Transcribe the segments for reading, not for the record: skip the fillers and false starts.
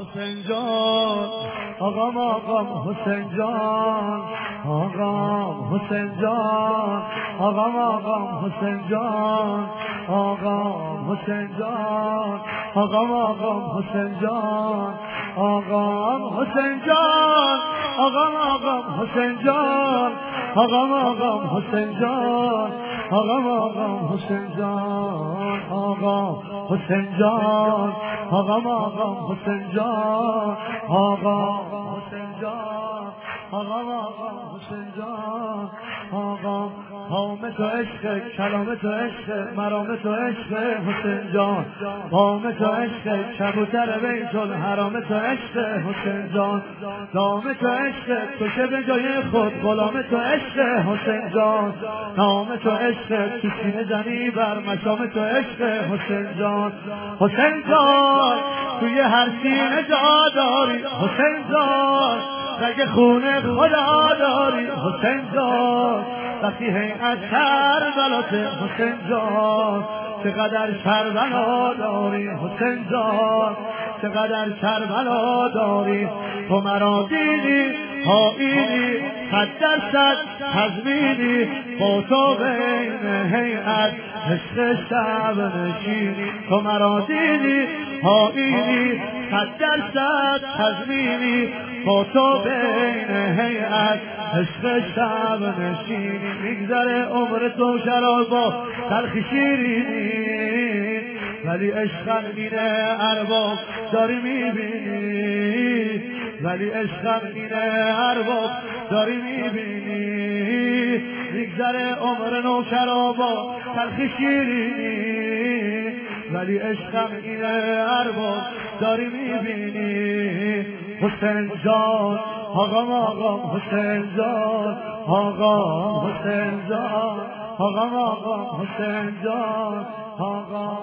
حسین جان، آقام حسین جان، آقام حسین جان، آقام حسین جان، آقام حسین جان، آقام حسین جان، آقام حسین جان، آقام حسین جان، آقام حسین جان، آقام حسین جان، آقام حسین جان، آقام حسین جان، آقام حسین جان، آقام حسین جان، آقام قام تو عشق، کلام تو عشق، مرام تو عشق حسین جان، قام تو عشق، کبوتر بیت الحرام تو عشق حسین جان، نام تو عشق، تو که به جای خود غلام تو عشق حسین جان، نام تو عشق، تو سینه زنی بر مشام تو عشق حسین جان، حسین جان توی هر سینه جا داری حسین جان، رگ خون خدا داری حسین جان، وقتی هیئت کربلاست حسین جان، چقدر کربلا داری حسین جان، چقدر کربلا داری، تو مرا دیدی آیینی 100% تضمینی، با تو بین هیئت عشق شب نشینی، تو مرا دیدی آیینی 100% تضمینی، با تو بین هیئت عشق شب نشینی، میگذره عمر تو شراب با تلخی شیرینی، ولی عشقم اینه ارباب داری میبینی، ولی عشقم اینه ارباب داری میبینی، میگذره عمر نو شراب با تلخی شیرینی، ولی عشقم اینه ارباب داری میبینی، حسین جان، آقام حسین جان، آقام حسین جان، آقام حسین جان، آقام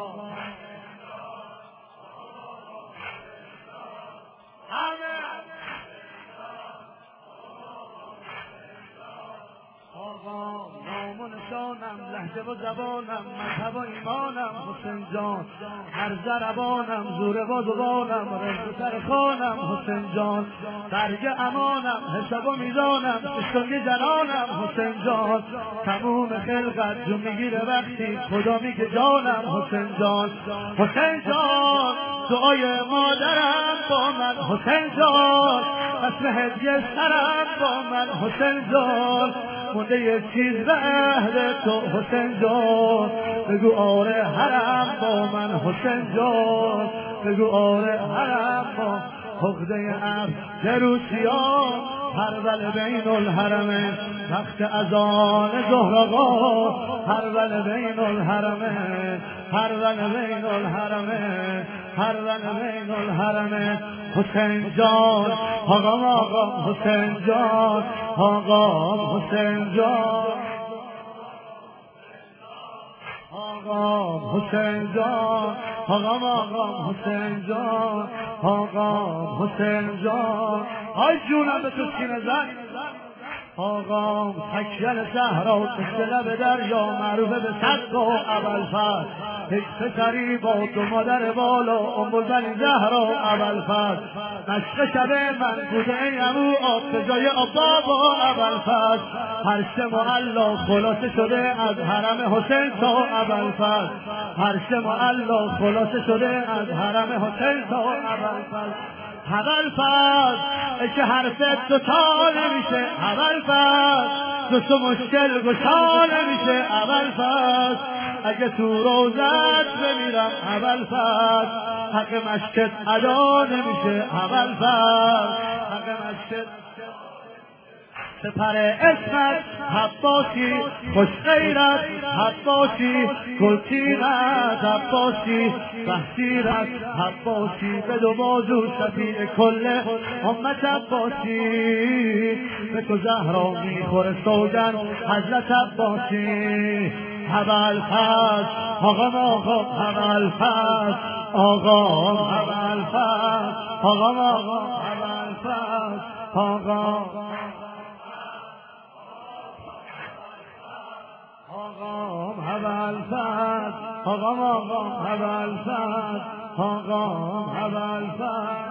نام و نشانم، لهجه و زبانم، مذهب و ایمانم حسین جان، هر ضربانم، زور بازوانم، رنج سر خانم حسین جان، برگ امانم، حساب و میزانم، سشتنگ جنانم حسین جان، تموم خلقت جون میگیره وقتی خدا میگه جانم حسین جان، حسین جان دعای مادرم با من حسین جان، قسم هدیه سرم با من حسین جان، مونده یه چیز به عهد تو حسین جان، بگو آره حرم با من حسین جان، بگو آره حرم با حقده عبد روسیان، هرول بین الحرمه وقت اذان ظهر آقا، هرول بین الحرمه، هرول بین الحرمه، هرول بین الحرمه، حسین جان، آقام حسین جان، آقام حسین جان، آقام حسین جان، آقام حسین جان، آقام حسین جان، آی جونم به تو سینه زن، آقام تکیل زهرا مثل لب دریا، معروفه به صدق و ابوالفضل، یک پسری با دو مادر بالا، ام البنین زهرا ابوالفضل، مشق شب من بوده ای عمو آب به جای آب بابا ابوالفضل، هرش معلا خلاصه شده از حرم حسین تا ابوالفضل، هرش معلا خلاصه شده از حرم حسین تا ابوالفضل، ابوالفضل که حرفت دوتا نمیشه ابوالفضل، دوست مشکل گشا نمیشه ابوالفضل، اگه تو روزت بمیرم ابوالفضل، حق مشکت ادا نمیشه ابوالفضل، حق مشکت سپر اسمت حباسی، خوش غیرت حباسی، گلتیرت حباسی، بحثیرت حباسی، به دو بازو شفیع کل امت حباسی، به تو زهرا میخوره سوگن حضرت حباسی، ابوالفضل آقام ابوالفضل، آقام ابوالفضل، آقام ابوالفضل، آقام ابوالفضل، آقام ابوالفضل، آقام ابوالفضل.